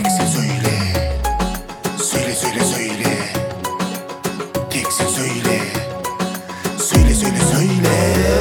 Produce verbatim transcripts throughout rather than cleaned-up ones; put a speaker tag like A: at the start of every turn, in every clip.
A: Tek sen söyle. Söyle söyle söyle. Tek sen söyle. Söyle söyle söyle.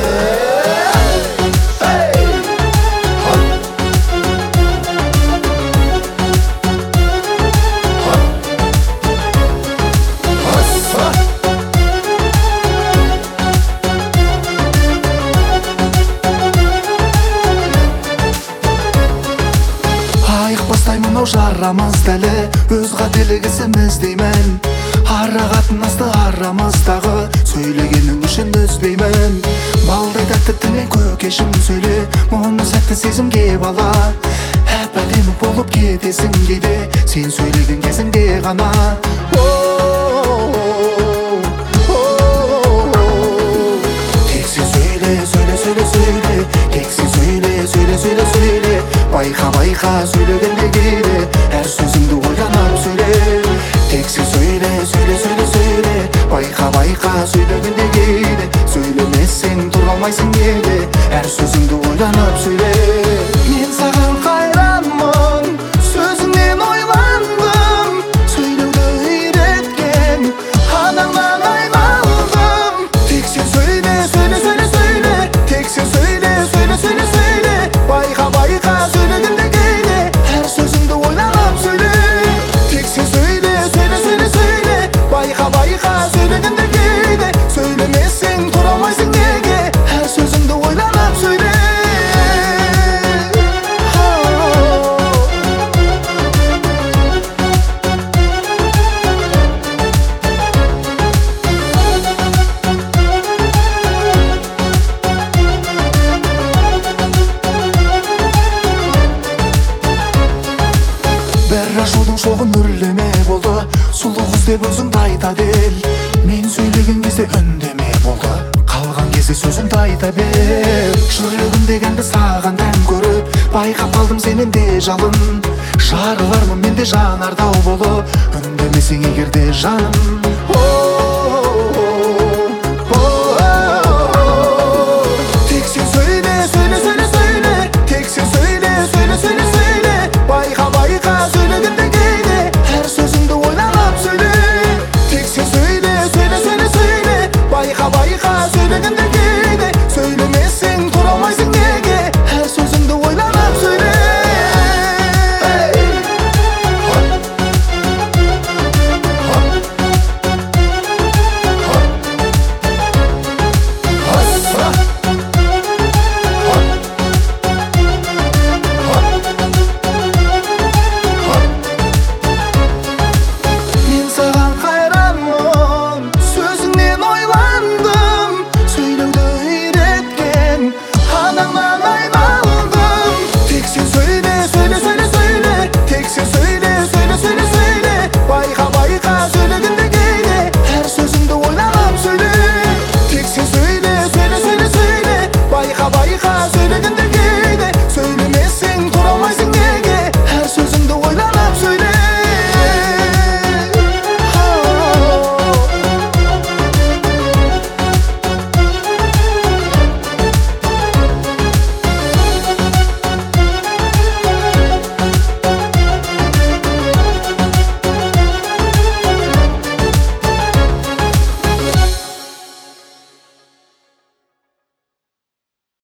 B: Мынау жарамыз дәлі өз қателігісіміз деймін. Ара қатынасты арамыздағы сөйлегенің үшін үзбеймін. Балдай тәтті тілмен көкешім сөйле, мұны сәтті сезімге бала. Әп-әдемі болып кетесің кейде, сен сөйлеген кезіңде ғана. Тек сен сөйле, сөйле, сөйле, сөйле. Тек сен сөйле, сөйле, сөйле, сөйле. Байқа, байқа сөйлегенде кейде, әр сөзіңді ойланып сөйле. Тек сен сөйле, сөйле, сөйле, сөйле. Байқа, байқа сөйлегенде кейде, сөйлемесең тұра алмайсың неге, әр сөзіңді ойланып сөйле. Мен саған қайранмын, сөзіңнен ойландым, сөйлеуді үйреткен адамнан айналдым. Тек сен сөйле, сөйле, сөйле, сөйле. Тек сен сөйле, сөйле, сөйле, сөйле. Байқа, байқа сөйлегенде кейде, әр сөзіңді ойланып сөйле. Тек сен сөйле, сөйле, сөйле, сөйле. Байқа, байқа сөйлегенде кейде, сөйлемесең тұра алмайсың неге, әр сөзіңді ойланып сөйле. Бір ашудың шоғын үрлеме болды, сұлу қыз деп өзіңді айтады ел. Мен сөйлеген кезде үндеме болды, қалған кезде сөзіңді айта бер. Жүрегім дегенді саған тән көріп, байқап қалдым сенен де жалын. Жарылармын мен де жанардау болып, үндемесең егерде жаным.